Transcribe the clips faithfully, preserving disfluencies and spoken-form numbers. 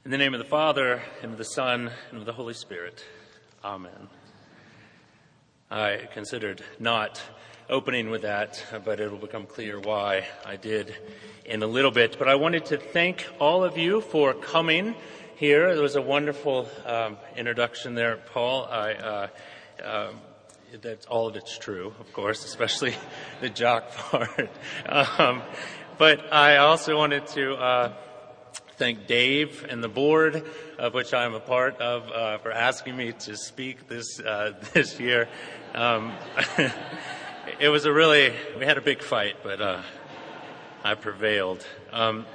In the name of the Father, and of the Son, and of the Holy Spirit. Amen. I considered not opening with that, but it will become clear why I did in a little bit. But I wanted to thank all of you for coming here. There was a wonderful um, introduction there, Paul. I, uh, uh, that's all of it's true, of course, especially the jock part. Um, but I also wanted to uh, thank Dave and the board, of which I'm a part of, uh, for asking me to speak this uh, this year. Um, it was a really, we had a big fight, but uh, I prevailed. Um,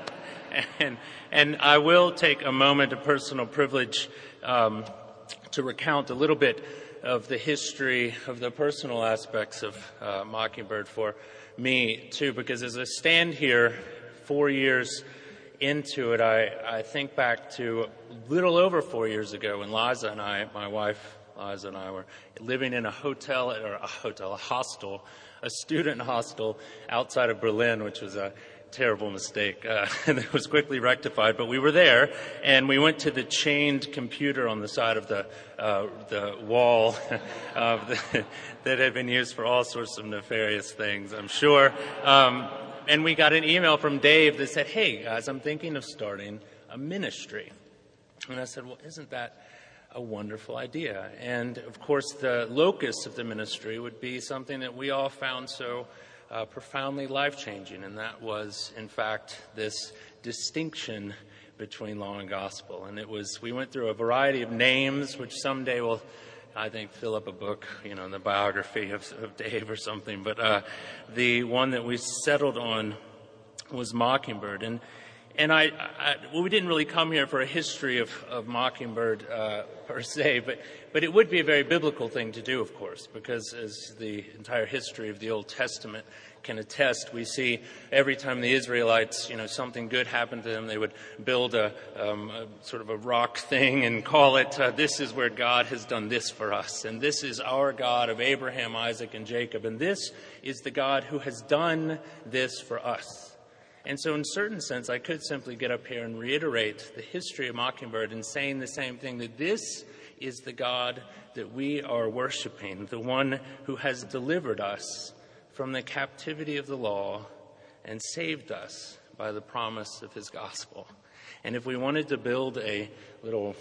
and and I will take a moment of personal privilege um, to recount a little bit of the history of the personal aspects of uh, Mockingbird for me, too, because as I stand here four years into it, I, I think back to a little over four years ago when Liza and I, my wife Liza and I, were living in a hotel, or a hotel, a hostel, a student hostel outside of Berlin, which was a terrible mistake, uh, and it was quickly rectified. But we were there, and we went to the chained computer on the side of the uh, the wall of the, that had been used for all sorts of nefarious things, I'm sure. Um, And we got an email from Dave that said, "Hey, guys, I'm thinking of starting a ministry." And I said, "Well, isn't that a wonderful idea?" And, of course, the locus of the ministry would be something that we all found so uh, profoundly life-changing, and that was, in fact, this distinction between law and gospel. And it was, we went through a variety of names, which someday will, I think, fill up a book, you know, the biography of, of Dave or something. But uh, the one that we settled on was Mockingbird. And and I, I well, we didn't really come here for a history of, of Mockingbird uh, per se, but, but it would be a very biblical thing to do, of course, because as the entire history of the Old Testament can attest, we see every time the Israelites, you know, something good happened to them, they would build a, um, a sort of a rock thing and call it, uh, this is where God has done this for us. And this is our God of Abraham, Isaac, and Jacob. And this is the God who has done this for us. And so in a certain sense, I could simply get up here and reiterate the history of Mockingbird in saying the same thing, that this is the God that we are worshiping, the one who has delivered us from the captivity of the law and saved us by the promise of his gospel. And if we wanted to build a little,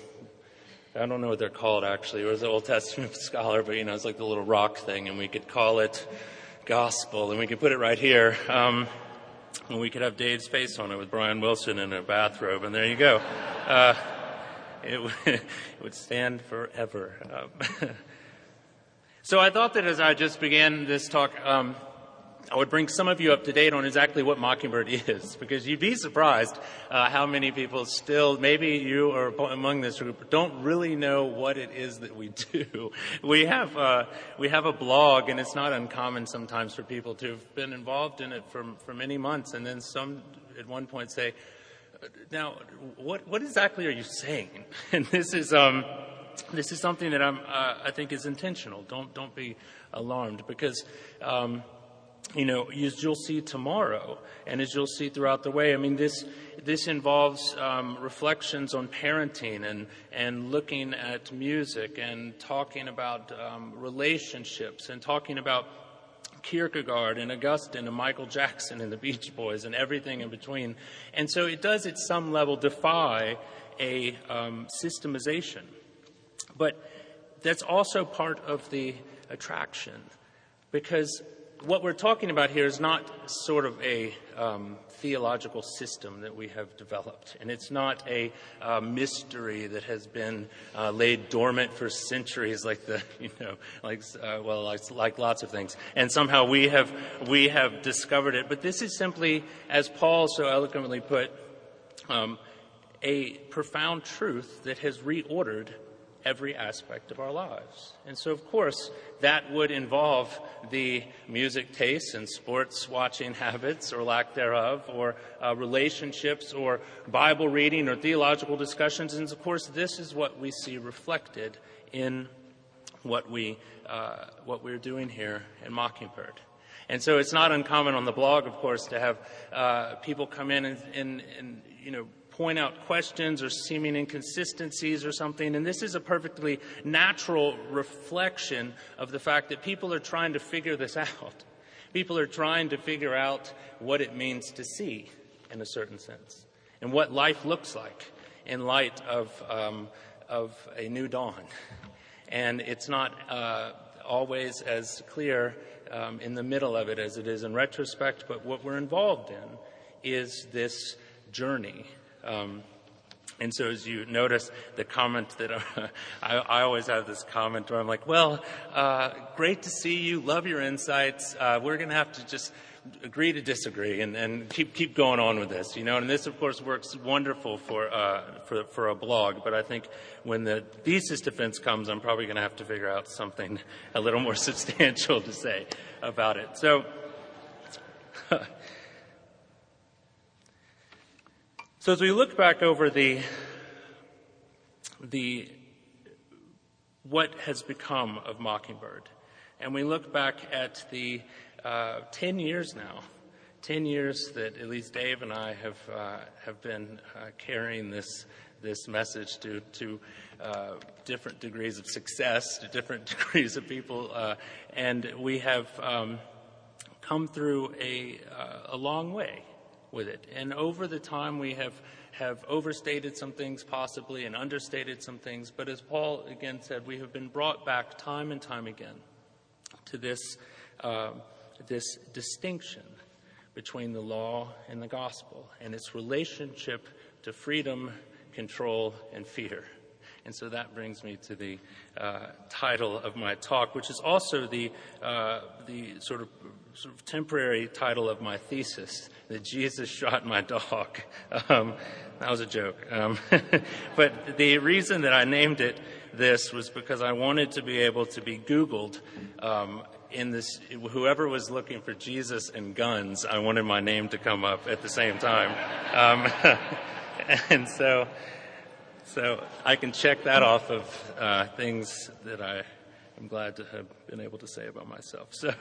I don't know what they're called actually, or as an Old Testament scholar, but you know, it's like the little rock thing, and we could call it gospel, and we could put it right here, um, and we could have Dave's face on it with Brian Wilson in a bathrobe, and there you go. Uh, it, w- it would stand forever. Um, so I thought that as I just began this talk, um, I would bring some of you up to date on exactly what Mockingbird is, because you'd be surprised uh, how many people still, maybe you are among this group, don't really know what it is that we do. We have uh, we have a blog, and it's not uncommon sometimes for people to have been involved in it for for many months, and then some at one point say, "Now, what what exactly are you saying?" And this is um this is something that I'm uh, I think is intentional. Don't don't be alarmed, because um, you know, as you'll see tomorrow, and as you'll see throughout the way, I mean, this this involves um, reflections on parenting and and looking at music and talking about um, relationships and talking about Kierkegaard and Augustine and Michael Jackson and the Beach Boys and everything in between. And so it does at some level defy a um, systemization. But that's also part of the attraction, because what we're talking about here is not sort of a um, theological system that we have developed, and it's not a uh, mystery that has been uh, laid dormant for centuries, like the you know, like uh, well, like, like lots of things. And somehow we have we have discovered it. But this is simply, as Paul so eloquently put, um, a profound truth that has reordered every aspect of our lives. And so, of course, that would involve the music tastes and sports watching habits or lack thereof, or uh, relationships or Bible reading or theological discussions. And, of course, this is what we see reflected in what, we, uh, what we're doing here in Mockingbird. And so it's not uncommon on the blog, of course, to have uh, people come in and, and, and you know, point out questions or seeming inconsistencies or something. And this is a perfectly natural reflection of the fact that people are trying to figure this out. People are trying to figure out what it means to see, in a certain sense, and what life looks like in light of um, of a new dawn. And it's not uh, always as clear um, in the middle of it as it is in retrospect, but what we're involved in is this journey. Um, and so as you notice the comment that uh, I, I always have this comment where I'm like, well, uh, great to see you, love your insights. Uh, we're going to have to just agree to disagree and, and keep keep going on with this, you know. And this, of course, works wonderful for uh, for for a blog. But I think when the thesis defense comes, I'm probably going to have to figure out something a little more substantial to say about it. So, so as we look back over the the what has become of Mockingbird, and we look back at the Uh, ten years now, ten years that at least Dave and I have uh, have been uh, carrying this this message to to uh, different degrees of success, to different degrees of people, uh, and we have um, come through a uh, a long way with it. And over the time, we have have overstated some things possibly and understated some things. But as Paul again said, we have been brought back time and time again to this. Uh, this distinction between the law and the gospel and its relationship to freedom, control, and fear. And so that brings me to the uh, title of my talk, which is also the uh, the sort of, sort of temporary title of my thesis, that Jesus shot my dog. Um, that was a joke. Um, but the reason that I named it this was because I wanted to be able to be Googled um, in this, whoever was looking for Jesus and guns, I wanted my name to come up at the same time. Um, and so, so I can check that off of uh, things that I am glad to have been able to say about myself. So,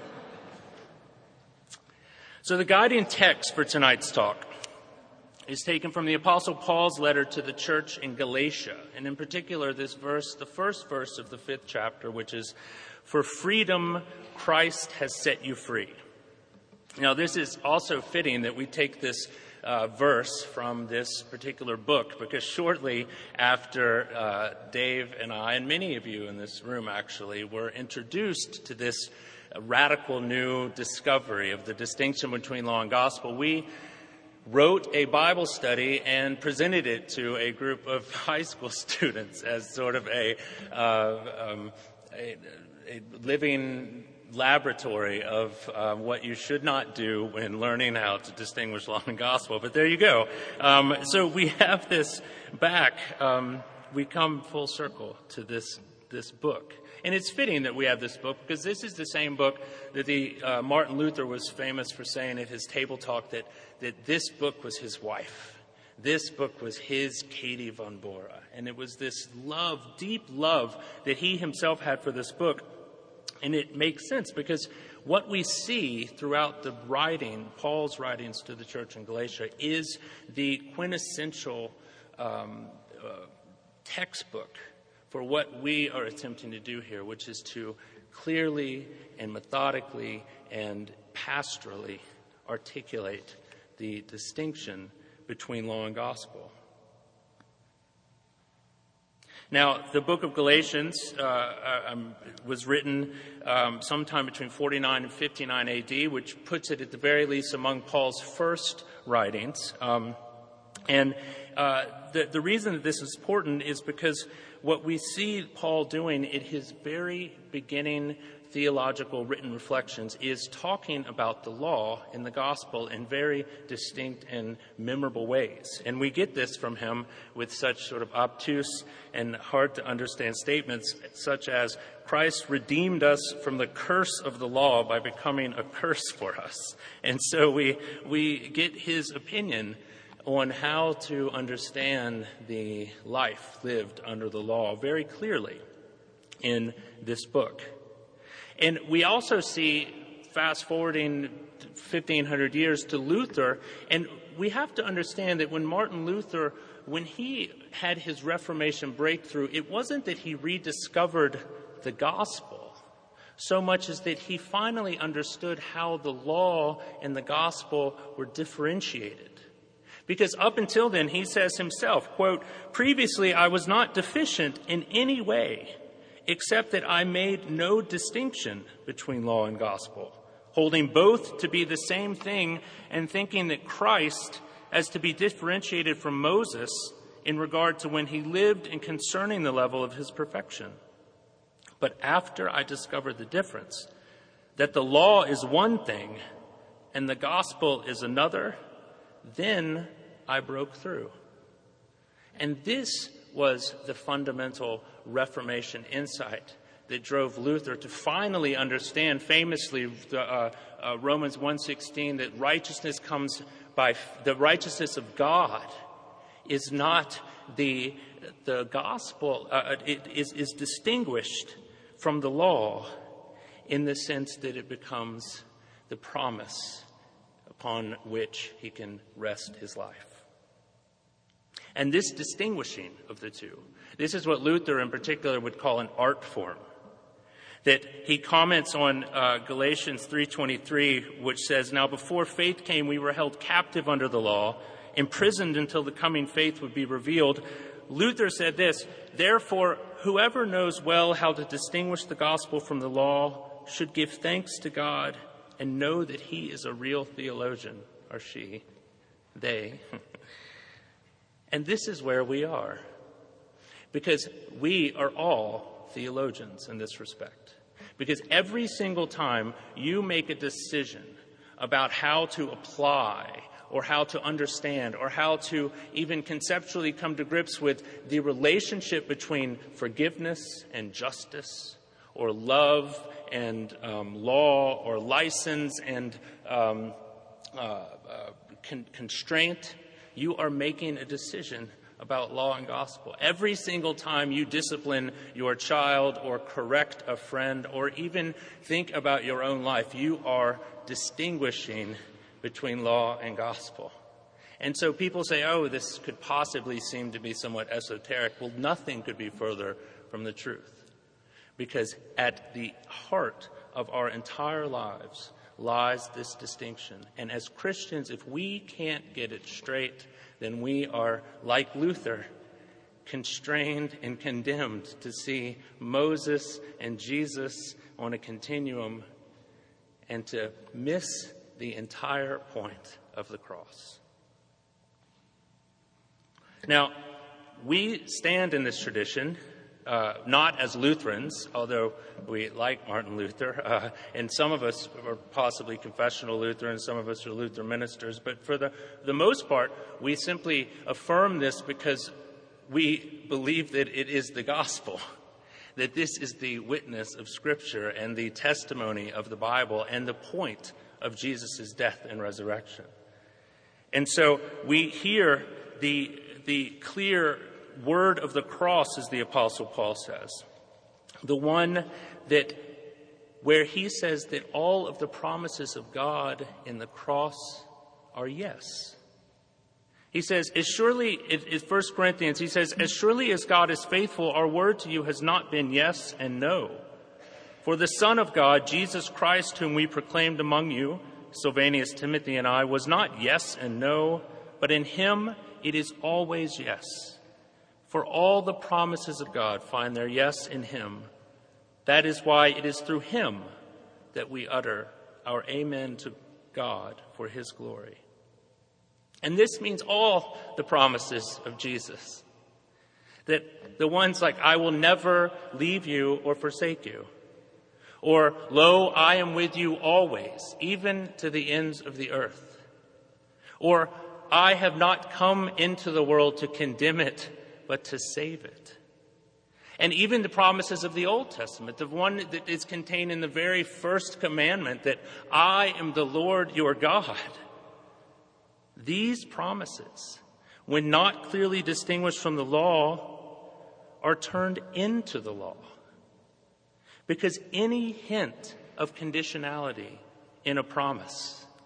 so the guiding text for tonight's talk is taken from the Apostle Paul's letter to the church in Galatia, and in particular this verse, the first verse of the fifth chapter, which is, "For freedom Christ has set you free." Now, this is also fitting that we take this uh, verse from this particular book, because shortly after uh, Dave and I, and many of you in this room actually, were introduced to this radical new discovery of the distinction between law and gospel, we wrote a Bible study and presented it to a group of high school students as sort of a, uh, um, a, a living laboratory of uh, what you should not do when learning how to distinguish law and gospel. But there you go. Um, so we have this back. Um, we come full circle to this this book. And it's fitting that we have this book, because this is the same book that the uh, Martin Luther was famous for saying at his table talk, that, that this book was his wife. This book was his Katie von Bora. And it was this love, deep love, that he himself had for this book. And it makes sense, because what we see throughout the writing, Paul's writings to the church in Galatia, is the quintessential um, uh, textbook for what we are attempting to do here, which is to clearly and methodically and pastorally articulate the distinction between law and gospel. Now, the book of Galatians uh, um, was written um, sometime between forty-nine and fifty-nine A D, which puts it at the very least among Paul's first writings. Um, and uh, the, the reason that this is important is because what we see Paul doing at his very beginning theological written reflections is talking about the law and the gospel in very distinct and memorable ways. And we get this from him with such sort of obtuse and hard to understand statements such as, Christ redeemed us from the curse of the law by becoming a curse for us. And so we we get his opinion on how to understand the life lived under the law very clearly in this book. And we also see, fast forwarding fifteen hundred years to Luther. And we have to understand that when Martin Luther, when he had his Reformation breakthrough, it wasn't that he rediscovered the gospel so much as that he finally understood how the law and the gospel were differentiated. Because up until then, he says himself, quote, "Previously I was not deficient in any way, except that I made no distinction between law and gospel, holding both to be the same thing and thinking that Christ as to be differentiated from Moses in regard to when he lived and concerning the level of his perfection. But after I discovered the difference, that the law is one thing and the gospel is another, then I broke through." And this was the fundamental Reformation insight that drove Luther to finally understand famously the, uh, uh, Romans one sixteen, that righteousness comes by the righteousness of God is not the the gospel. Uh, it is, is distinguished from the law in the sense that it becomes the promise upon which he can rest his life. And this distinguishing of the two, this is what Luther in particular would call an art form. That he comments on uh, Galatians three twenty-three, which says, "Now before faith came, we were held captive under the law, imprisoned until the coming faith would be revealed." Luther said this, "Therefore, whoever knows well how to distinguish the gospel from the law should give thanks to God and know that he is a real theologian," or she, they. And this is where we are, because we are all theologians in this respect. Because every single time you make a decision about how to apply or how to understand or how to even conceptually come to grips with the relationship between forgiveness and justice, or love and um, law, or license and um, uh, uh, con- constraint, you are making a decision about law and gospel. Every single time you discipline your child or correct a friend or even think about your own life, you are distinguishing between law and gospel. And so people say, oh, this could possibly seem to be somewhat esoteric. Well, nothing could be further from the truth. Because at the heart of our entire lives lies this distinction. And as Christians, if we can't get it straight, then we are, like Luther, constrained and condemned to see Moses and Jesus on a continuum and to miss the entire point of the cross. Now, we stand in this tradition, uh, not as Lutherans, although we like Martin Luther, uh, and some of us are possibly confessional Lutherans, some of us are Luther ministers, but for the, the most part, we simply affirm this because we believe that it is the gospel, that this is the witness of Scripture and the testimony of the Bible and the point of Jesus' death and resurrection. And so we hear the, the clear word of the cross, as the Apostle Paul says, the one that where he says that all of the promises of God in the cross are yes. He says, as surely, in First Corinthians, he says, as surely as God is faithful, our word to you has not been yes and no. For the Son of God, Jesus Christ, whom we proclaimed among you, Silvanus, Timothy, and I, was not yes and no, but in him it is always yes. For all the promises of God find their yes in him. That is why it is through him that we utter our amen to God for his glory. And this means all the promises of Jesus. That the ones like, I will never leave you or forsake you. Or, lo, I am with you always, even to the ends of the earth. Or, I have not come into the world to condemn it, but to save it. And even the promises of the Old Testament, the one that is contained in the very first commandment, that I am the Lord your God. These promises, when not clearly distinguished from the law, are turned into the law. Because any hint of conditionality in a promise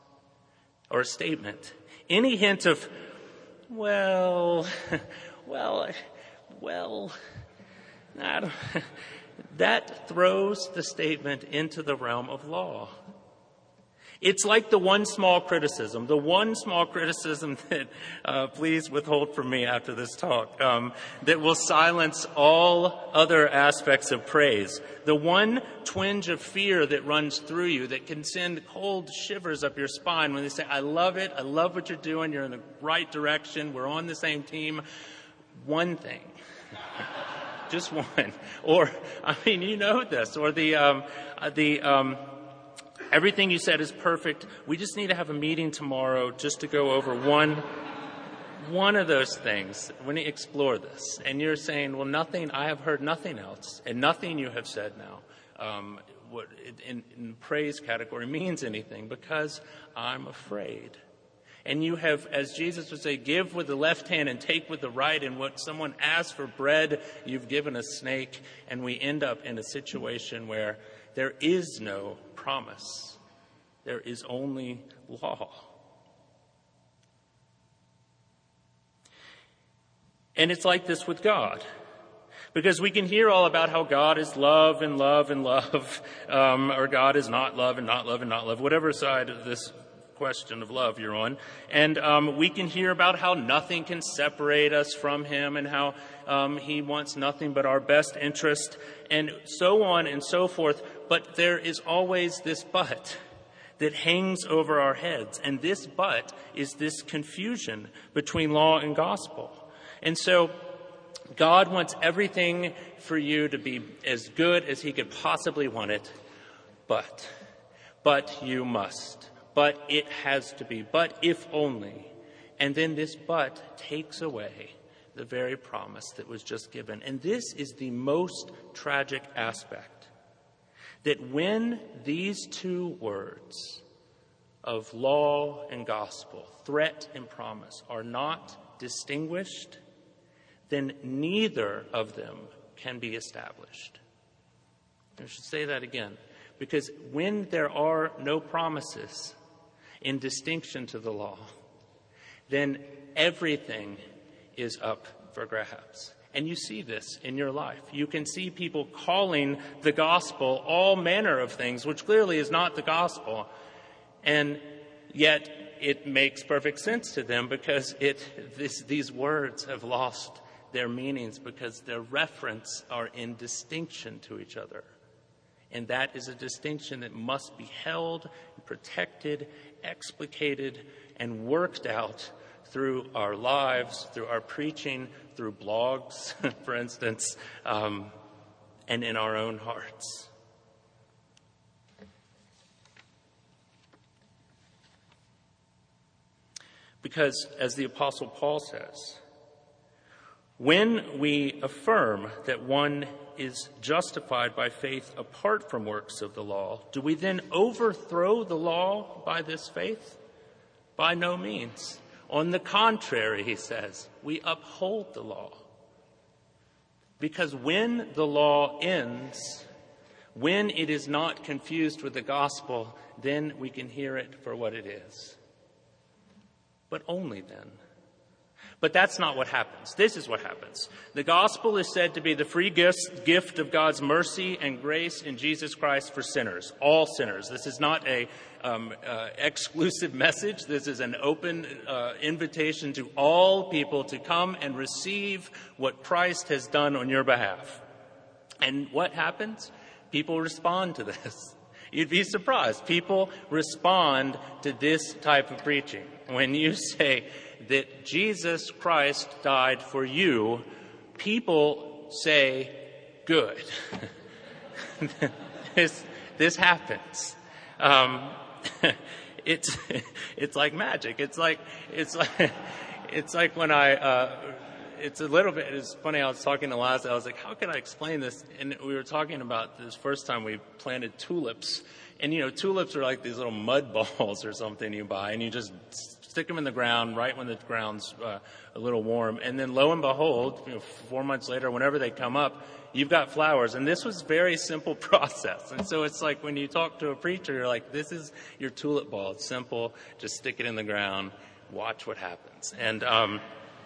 or a statement, any hint of, well, well, well, I don't, that throws the statement into the realm of law. It's like the one small criticism, the one small criticism that, uh, please withhold from me after this talk, um, that will silence all other aspects of praise. The one twinge of fear that runs through you that can send cold shivers up your spine when they say, I love it, I love what you're doing, you're in the right direction, we're on the same team. One thing. Just one. Or, I mean, you know this. Or the, um, the, um, everything you said is perfect. We just need to have a meeting tomorrow just to go over one, one of those things. When you explore this, and you're saying, well, nothing, I have heard nothing else, and nothing you have said now, um, what in, in praise category means anything because I'm afraid. And you have, as Jesus would say, give with the left hand and take with the right. And what someone asks for bread, you've given a snake. And we end up in a situation where there is no promise. There is only law. And it's like this with God. Because we can hear all about how God is love and love and love, um, or God is not love and not love and not love, whatever side of this question of love you're on. And um, we can hear about how nothing can separate us from him and how um, he wants nothing but our best interest and so on and so forth. But there is always this but that hangs over our heads. And this but is this confusion between law and gospel. And so God wants everything for you to be as good as he could possibly want it. But, but you must. But it has to be. But if only. And then this but takes away the very promise that was just given. And this is the most tragic aspect. That when these two words of law and gospel, threat and promise, are not distinguished, then neither of them can be established. I should say that again. Because when there are no promises in distinction to the law, then everything is up for grabs. And you see this in your life. You can see people calling the gospel all manner of things, which clearly is not the gospel. And yet it makes perfect sense to them because it this, these words have lost their meanings because their reference are in distinction to each other. And that is a distinction that must be held, protected, explicated, and worked out through our lives, through our preaching, through blogs, for instance, um, and in our own hearts. Because, as the Apostle Paul says, when we affirm that one is justified by faith apart from works of the law, do we then overthrow the law by this faith? By no means. On the contrary, he says, we uphold the law. Because when the law ends, when it is not confused with the gospel, then we can hear it for what it is. But only then. But that's not what happens. This is what happens. The gospel is said to be the free gift of God's mercy and grace in Jesus Christ for sinners, all sinners. This is not a um, uh, exclusive message. This is an open uh, invitation to all people to come and receive what Christ has done on your behalf. And what happens? People respond to this. You'd be surprised. People respond to this type of preaching. When you say that Jesus Christ died for you, people say, good. this, this happens. Um, it's, it's like magic. It's like, it's like, it's like when I, uh, it's a little bit, it's funny, I was talking to Laz, I was like, how can I explain this? And we were talking about this first time we planted tulips. And, you know, tulips are like these little mud balls or something you buy, and you just stick them in the ground right when the ground's uh, a little warm. And then lo and behold, you know, four months later, whenever they come up, you've got flowers. And this was a very simple process. And so it's like when you talk to a preacher, you're like, this is your tulip ball. It's simple. Just stick it in the ground. Watch what happens. And um,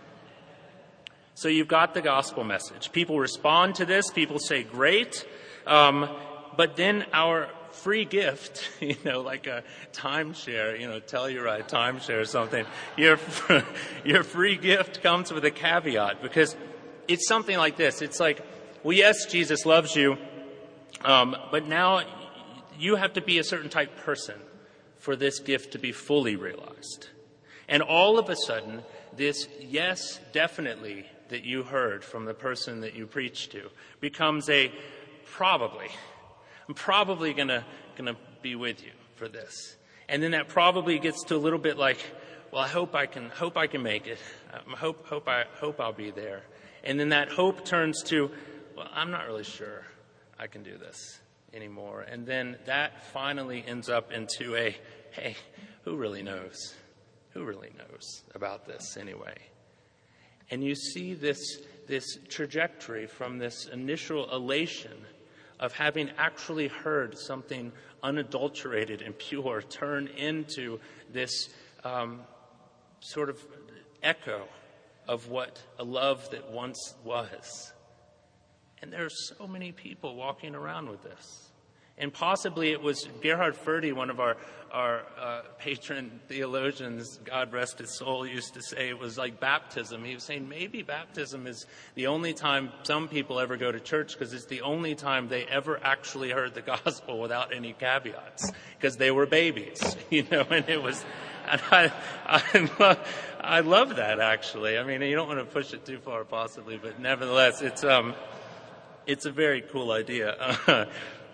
so you've got the gospel message. People respond to this. People say, great. Um, but then our free gift, you know, like a timeshare, you know, Telluride timeshare or something, your, your free gift comes with a caveat, because it's something like this. It's like, well, yes, Jesus loves you, um, but now you have to be a certain type person for this gift to be fully realized. And all of a sudden, this yes, definitely that you heard from the person that you preached to becomes a probably. I'm probably gonna gonna be with you for this. And then that probably gets to a little bit like, well, I hope I can hope I can make it. I hope hope I hope I'll be there. And then that hope turns to, well, I'm not really sure I can do this anymore. And then that finally ends up into a, hey, who really knows? Who really knows about this anyway? And you see this, this trajectory from this initial elation of having actually heard something unadulterated and pure turn into this um, sort of echo of what a love that once was. And there are so many people walking around with this. And possibly it was Gerhard Forde, one of our, our uh, patron theologians, God rest his soul, used to say it was like baptism. He was saying maybe baptism is the only time some people ever go to church, because it's the only time they ever actually heard the gospel without any caveats, because they were babies, you know, and it was, and I, I, love, I love that, actually. I mean, you don't want to push it too far, possibly, but nevertheless, it's, um, it's a very cool idea.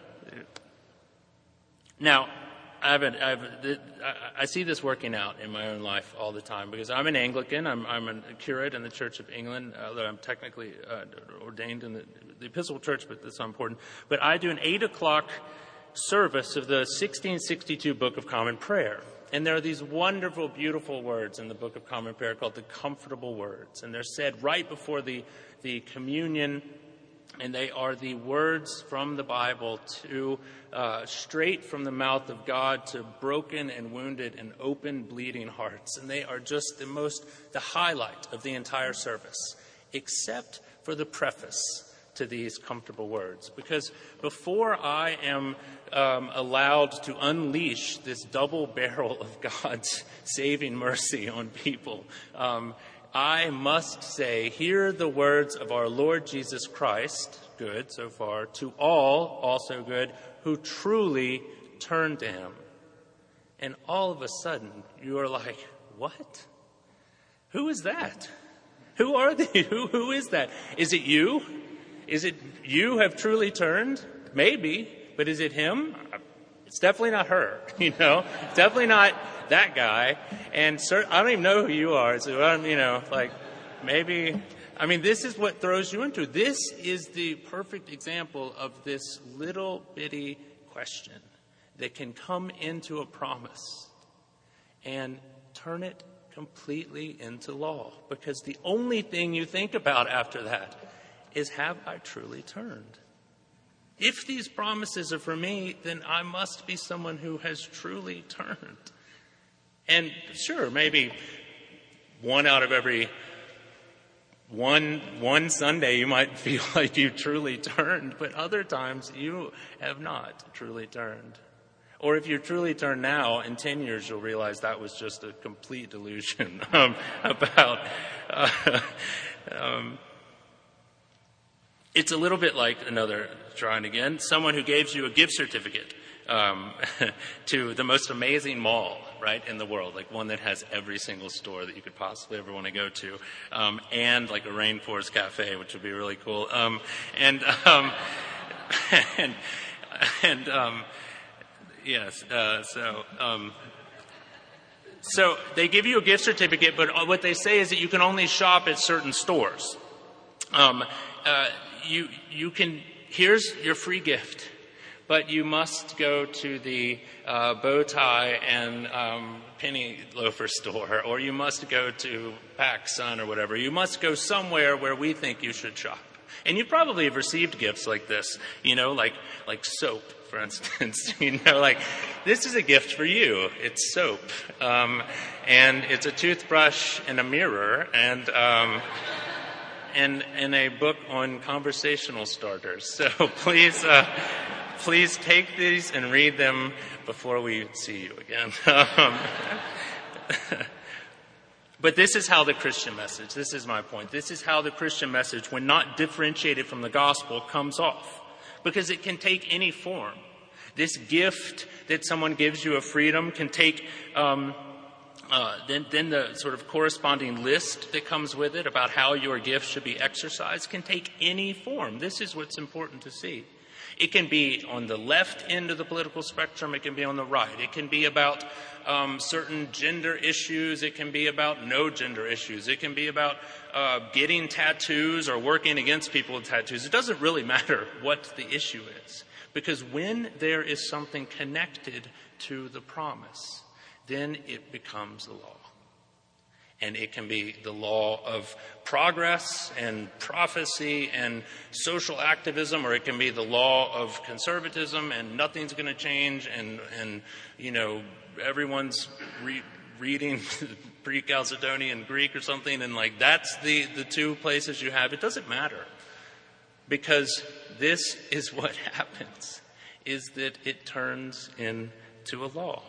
Now, I, have a, I, have a, I see this working out in my own life all the time, because I'm an Anglican. I'm, I'm a curate in the Church of England, although I'm technically uh, ordained in the, the Episcopal Church, but that's not important. But I do an eight o'clock service of the sixteen sixty-two Book of Common Prayer. And there are these wonderful, beautiful words in the Book of Common Prayer called the comfortable words. And they're said right before the, the communion. And they are the words from the Bible to uh, straight from the mouth of God to broken and wounded and open, bleeding hearts. And they are just the most, the highlight of the entire service, except for the preface to these comfortable words. Because before I am um, allowed to unleash this double barrel of God's saving mercy on people, um, I must say, hear the words of our Lord Jesus Christ, good so far, to all, also good, who truly turn to him. And all of a sudden, you are like, what? Who is that? Who are they? Who, who is that? Is it you? Is it you have truly turned? Maybe, but is it him? It's definitely not her, you know. It's definitely not that guy. And cert- I don't even know who you are. So, I'm, you know, like maybe, I mean, this is what throws you into. This is the perfect example of this little bitty question that can come into a promise and turn it completely into law. Because the only thing you think about after that is, have I truly turned? If these promises are for me, then I must be someone who has truly turned. And sure, maybe one out of every one one Sunday you might feel like you truly turned, but other times you have not truly turned. Or if you're truly turned now, in ten years you'll realize that was just a complete delusion um, about... Uh, um, It's a little bit like another, trying again, someone who gives you a gift certificate um, to the most amazing mall, right, in the world, like one that has every single store that you could possibly ever want to go to, um, and like a Rainforest Cafe, which would be really cool. Um, and, um, and, and, um, yes, uh, so, um, So they give you a gift certificate, but what they say is that you can only shop at certain stores. Um, uh, you you can. Here's your free gift, but you must go to the uh, bow tie and um, penny loafer store, or you must go to PacSun or whatever. You must go somewhere where we think you should shop. And you probably have received gifts like this, you know, like like soap, for instance. You know, like, this is a gift for you. It's soap. Um, and it's a toothbrush and a mirror and um, and and a book on conversational starters. So please, uh, please take these and read them before we see you again. um, But this is how the Christian message, this is my point, this is how the Christian message, when not differentiated from the gospel, comes off. Because it can take any form. This gift that someone gives you of freedom can take, um, uh, then, then the sort of corresponding list that comes with it about how your gift should be exercised can take any form. This is what's important to see. It can be on the left end of the political spectrum. It can be on the right. It can be about um, certain gender issues. It can be about no gender issues. It can be about uh, getting tattoos or working against people with tattoos. It doesn't really matter what the issue is, because when there is something connected to the promise, then it becomes the law. And it can be the law of progress and prophecy and social activism, or it can be the law of conservatism and nothing's going to change, and, and you know, everyone's re- reading pre-Chalcedonian Greek or something, and like that's the, the two places you have. It doesn't matter, because this is what happens, is that it turns into a law.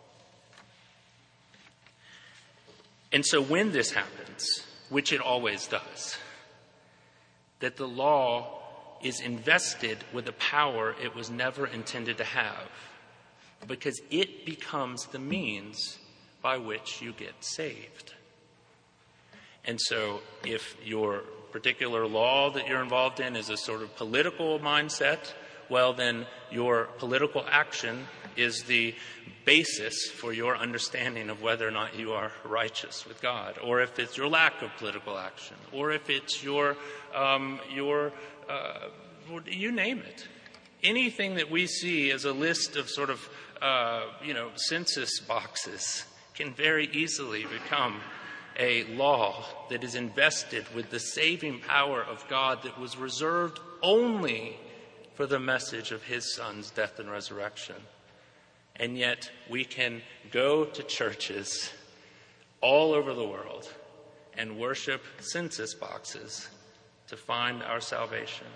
And so when this happens, which it always does, that the law is invested with a power it was never intended to have, because it becomes the means by which you get saved. And so if your particular law that you're involved in is a sort of political mindset, well, then your political action is the basis for your understanding of whether or not you are righteous with God, or if it's your lack of political action, or if it's your, um, your, uh, you name it. Anything that we see as a list of sort of, uh, you know, census boxes can very easily become a law that is invested with the saving power of God that was reserved only for the message of his Son's death and resurrection. And yet we can go to churches all over the world and worship census boxes to find our salvation.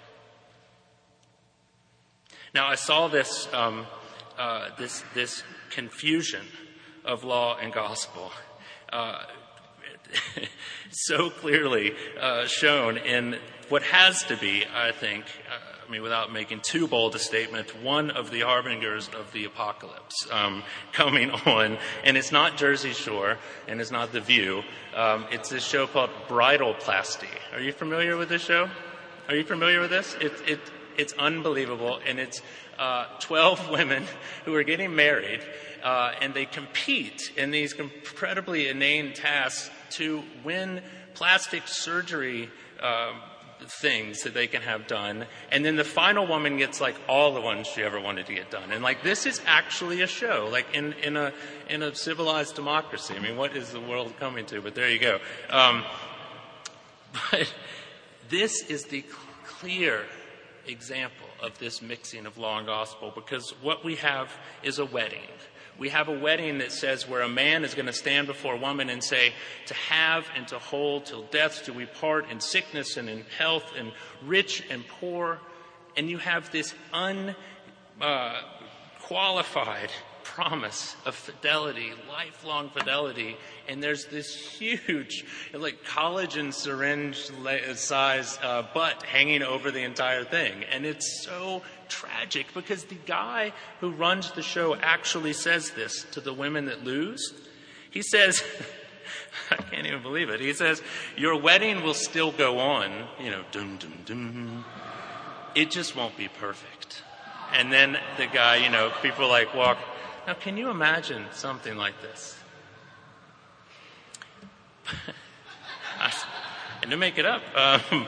Now, I saw this um, uh, this this confusion of law and gospel uh, so clearly uh, shown in what has to be, I think, uh, I mean, without making too bold a statement, one of the harbingers of the apocalypse um, coming on. And it's not Jersey Shore, and it's not The View. Um, it's this show called Bridalplasty. Are you familiar with this show? Are you familiar with this? It, it, it's unbelievable, and it's uh, twelve women who are getting married, uh, and they compete in these incredibly inane tasks to win plastic surgery uh, things that they can have done. And then the final woman gets like all the ones she ever wanted to get done. And like, this is actually a show, like in, in a, in a civilized democracy. I mean, what is the world coming to? But there you go. Um, but this is the clear example of this mixing of law and gospel, because what we have is a wedding. We have a wedding that says where a man is going to stand before a woman and say, to have and to hold till death do we part, in sickness and in health, and rich and poor. And you have this unqualified promise of fidelity, lifelong fidelity. And there's this huge, like college and syringe size uh, butt hanging over the entire thing. And it's so tragic, because the guy who runs the show actually says this to the women that lose. He says, I can't even believe it. He says, your wedding will still go on, you know, dum, dum, dum. It just won't be perfect. And then the guy, you know, people like walk. Now, can you imagine something like this? And to make it up. Um,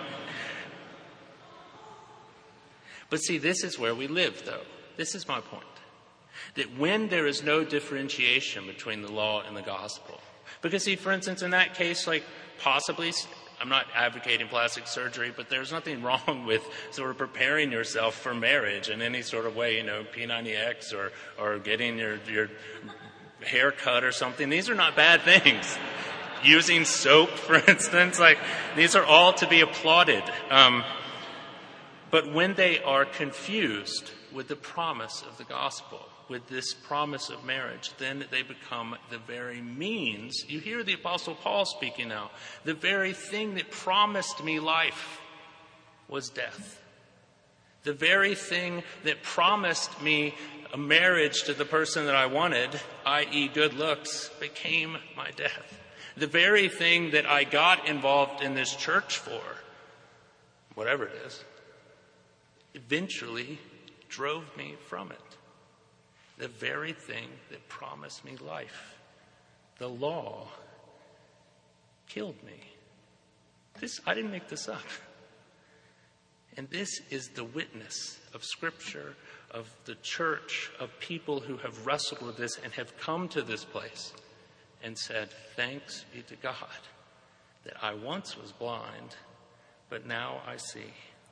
but see, this is where we live, though. This is my point. That when there is no differentiation between the law and the gospel, because see, for instance, in that case, like possibly, I'm not advocating plastic surgery, but there's nothing wrong with sort of preparing yourself for marriage in any sort of way, you know, P ninety X or, or getting your, your hair cut or something. These are not bad things. Using soap, for instance, like these are all to be applauded. Um, but when they are confused with the promise of the gospel, with this promise of marriage, then they become the very means. You hear the Apostle Paul speaking now. The very thing that promised me life was death. The very thing that promised me a marriage to the person that I wanted, that is good looks, became my death. The very thing that I got involved in this church for, whatever it is, eventually drove me from it. The very thing that promised me life, the law, killed me. This, I didn't make this up. And this is the witness of Scripture, of the church, of people who have wrestled with this and have come to this place and said, thanks be to God that I once was blind, but now I see.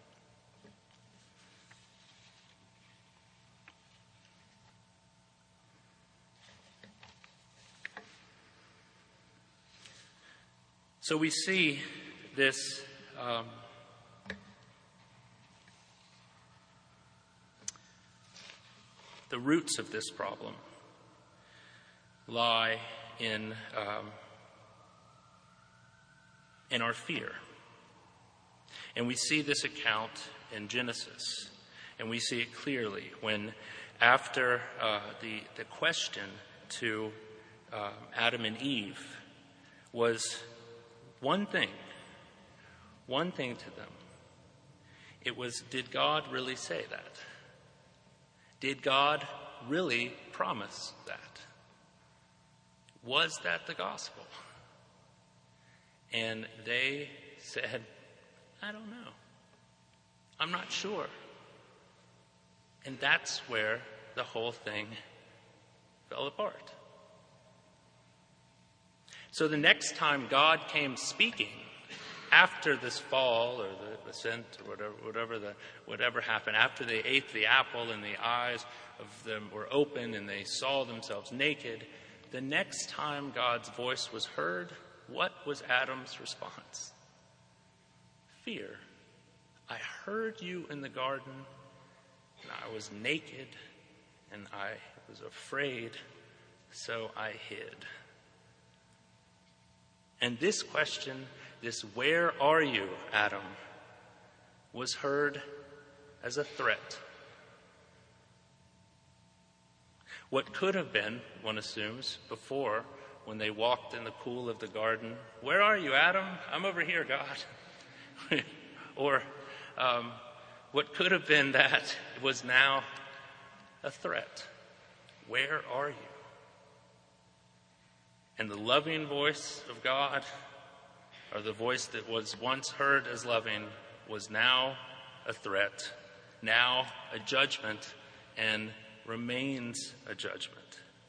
So we see this um, the roots of this problem lie in um, in our fear. And we see this account in Genesis, and we see it clearly when after uh, the, the question to uh, Adam and Eve was one thing, one thing to them. It was, did God really say that? Did God really promise that? Was that the gospel? And they said, I don't know. I'm not sure. And that's where the whole thing fell apart. So the next time God came speaking, after this fall or the ascent or whatever, whatever, the, whatever happened, after they ate the apple and the eyes of them were open and they saw themselves naked, the next time God's voice was heard, what was Adam's response? Fear. I heard you in the garden, and I was naked, and I was afraid, so I hid. And this question, this where are you, Adam, was heard as a threat. What could have been, one assumes, before, when they walked in the cool of the garden, where are you, Adam? I'm over here, God. Or um, what could have been that was now a threat. Where are you? And the loving voice of God, or the voice that was once heard as loving, was now a threat, now a judgment, and remains a judgment.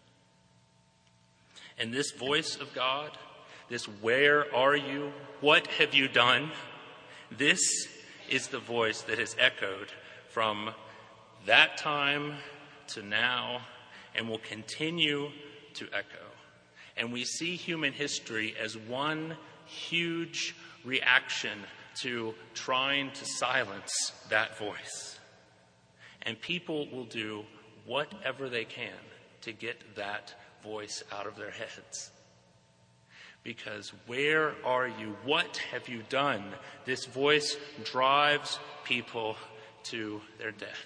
And this voice of God, this where are you, what have you done, this is the voice that has echoed from that time to now and will continue to echo. And we see human history as one huge reaction to trying to silence that voice. And people will do whatever they can to get that voice out of their heads. Because where are you? What have you done? This voice drives people to their death.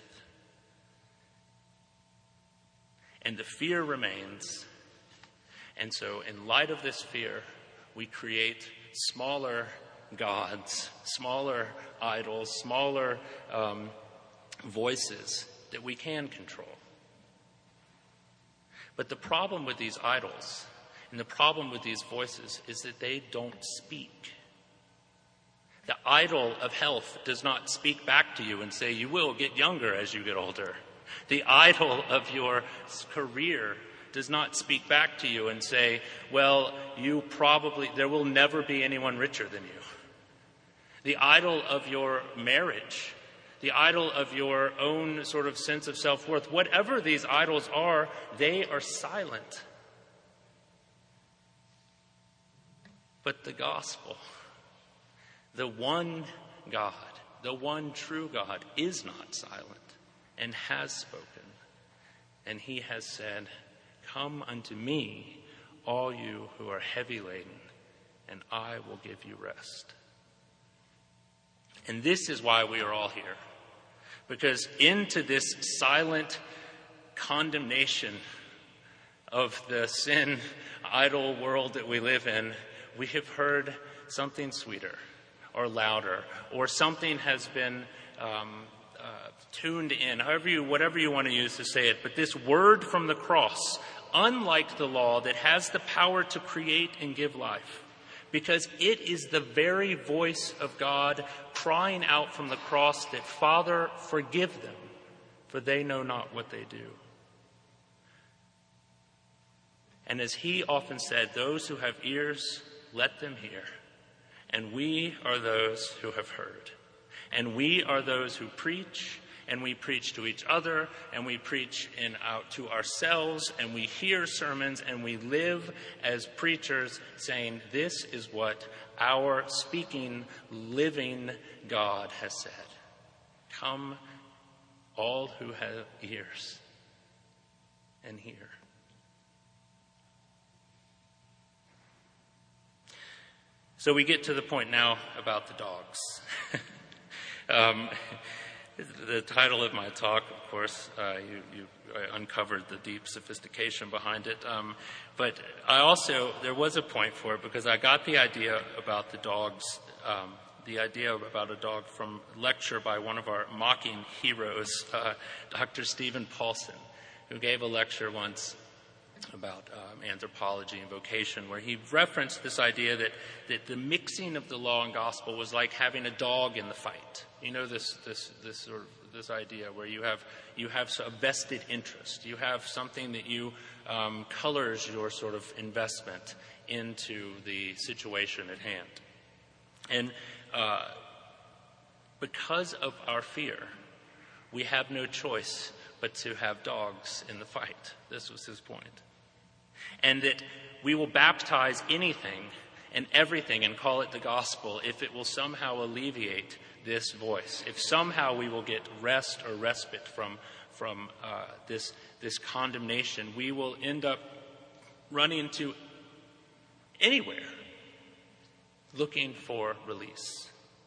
And the fear remains. And so in light of this fear, we create smaller gods, smaller idols, smaller um, voices that we can control. But the problem with these idols And the problem with these voices is that they don't speak. The idol of health does not speak back to you and say, you will get younger as you get older. The idol of your career does not speak back to you and say, well, you probably, there will never be anyone richer than you. The idol of your marriage, the idol of your own sort of sense of self-worth, whatever these idols are, they are silent. But the gospel, the one God, the one true God, is not silent and has spoken. And he has said, come unto me, all you who are heavy laden, and I will give you rest. And this is why we are all here. Because into this silent condemnation of the sin idol world that we live in, we have heard something sweeter or louder, or something has been um, uh, tuned in, however you, whatever you want to use to say it. But this word from the cross, unlike the law that has the power to create and give life, because it is the very voice of God crying out from the cross that, Father, forgive them, for they know not what they do. And as he often said, those who have ears, let them hear. And we are those who have heard. And we are those who preach, and we preach to each other, and we preach in out to ourselves, and we hear sermons, and we live as preachers saying, this is what our speaking, living God has said. Come, all who have ears, and hear. So we get to the point now about the dogs. um, the title of my talk, of course, uh, you, you uncovered the deep sophistication behind it. Um, but I also, there was a point for it because I got the idea about the dogs, um, the idea about a dog from a lecture by one of our mocking heroes, uh, Doctor Stephen Paulson, who gave a lecture once about um, anthropology and vocation, where he referenced this idea that, that the mixing of the law and gospel was like having a dog in the fight. You know, this this this sort of this idea where you have you have a vested interest, you have something that you um, colors your sort of investment into the situation at hand, and uh, because of our fear, we have no choice but to have dogs in the fight. This was his point. And that we will baptize anything and everything and call it the gospel if it will somehow alleviate this voice, if somehow we will get rest or respite from, from uh, this, this condemnation. We will end up running to anywhere looking for release.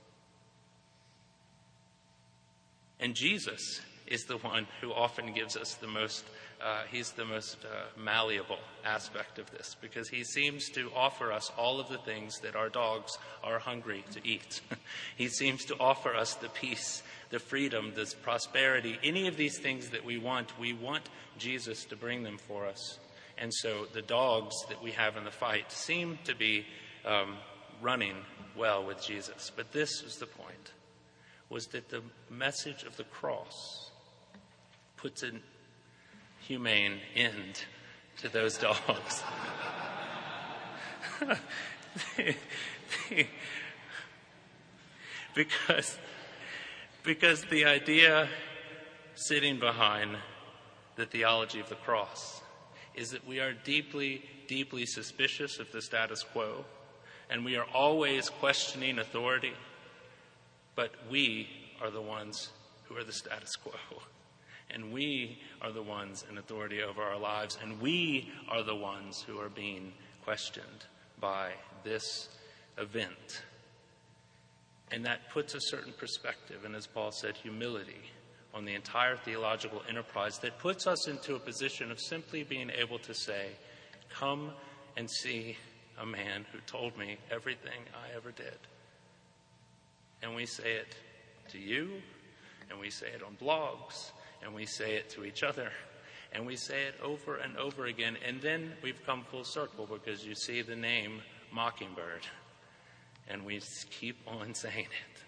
And Jesus is the one who often gives us the most, uh, he's the most uh, malleable aspect of this, because he seems to offer us all of the things that our dogs are hungry to eat. He seems to offer us the peace, the freedom, this prosperity, any of these things that we want. We want Jesus to bring them for us. And so the dogs that we have in the fight seem to be um, running well with Jesus. But this is the point, was that the message of the cross puts a humane end to those dogs. because, because the idea sitting behind the theology of the cross is that we are deeply, deeply suspicious of the status quo, and we are always questioning authority, but we are the ones who are the status quo. And we are the ones in authority over our lives, and we are the ones who are being questioned by this event. And that puts a certain perspective, and as Paul said, humility on the entire theological enterprise that puts us into a position of simply being able to say, come and see a man who told me everything I ever did. And we say it to you, and we say it on blogs, and we say it to each other, And we say it over and over again, and then we've come full circle because you see the name Mockingbird, and we keep on saying it.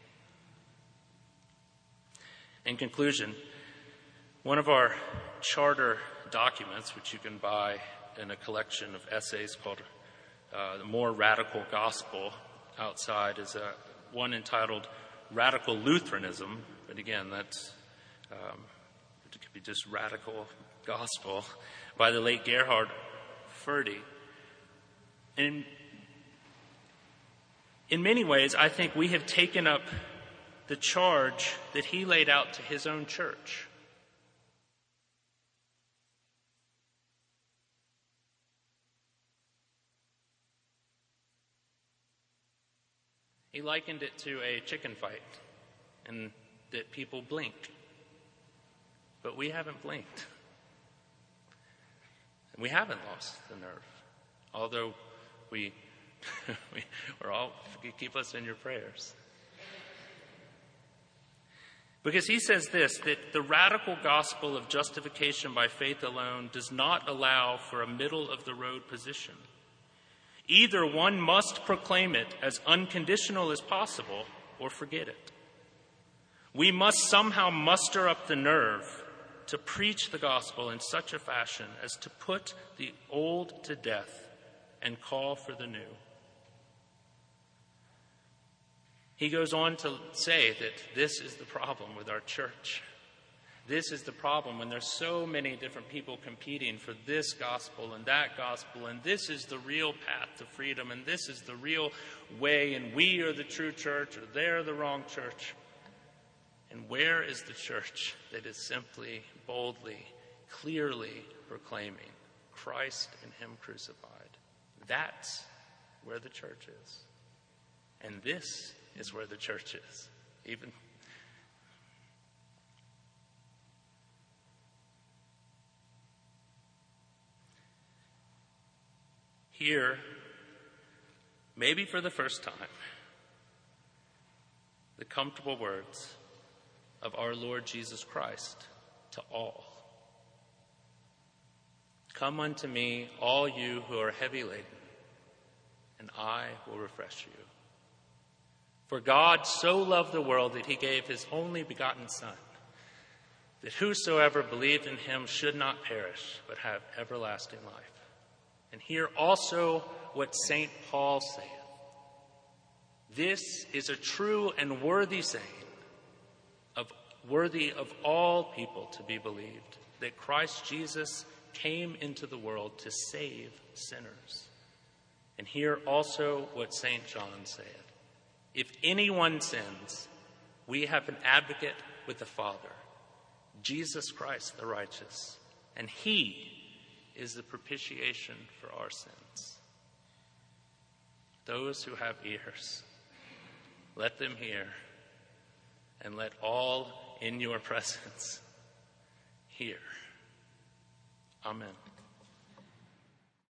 In conclusion, one of our charter documents, which you can buy in a collection of essays called uh, The More Radical Gospel outside, is a, one entitled Radical Lutheranism. But again, that's um, it could be just Radical Gospel, by the late Gerhard Forde. And in many ways, I think we have taken up the charge that he laid out to his own church. He likened it to a chicken fight, and that people blink. But we haven't blinked. And we haven't lost the nerve. Although we, we we're all, keep us in your prayers. Because he says this, that the radical gospel of justification by faith alone does not allow for a middle-of-the-road position. Either one must proclaim it as unconditional as possible or forget it. We must somehow muster up the nerve to preach the gospel in such a fashion as to put the old to death and call for the new. He goes on to say that this is the problem with our church. This is the problem when there's so many different people competing for this gospel and that gospel, and this is the real path to freedom, and this is the real way, and we are the true church, or they're the wrong church. And where is the church that is simply, boldly, clearly proclaiming Christ and Him crucified? That's where the church is. And this is where the church is. Even here, maybe for the first time, the comfortable words of our Lord Jesus Christ to all. Come unto me, all you who are heavy laden, and I will refresh you. For God so loved the world that he gave his only begotten Son, that whosoever believed in him should not perish, but have everlasting life. And hear also what Saint Paul saith. This is a true and worthy saying, of worthy of all people to be believed, that Christ Jesus came into the world to save sinners. And hear also what Saint John saith. If anyone sins, we have an advocate with the Father, Jesus Christ the righteous, and he is the propitiation for our sins. Those who have ears, let them hear, and let all in your presence hear. Amen.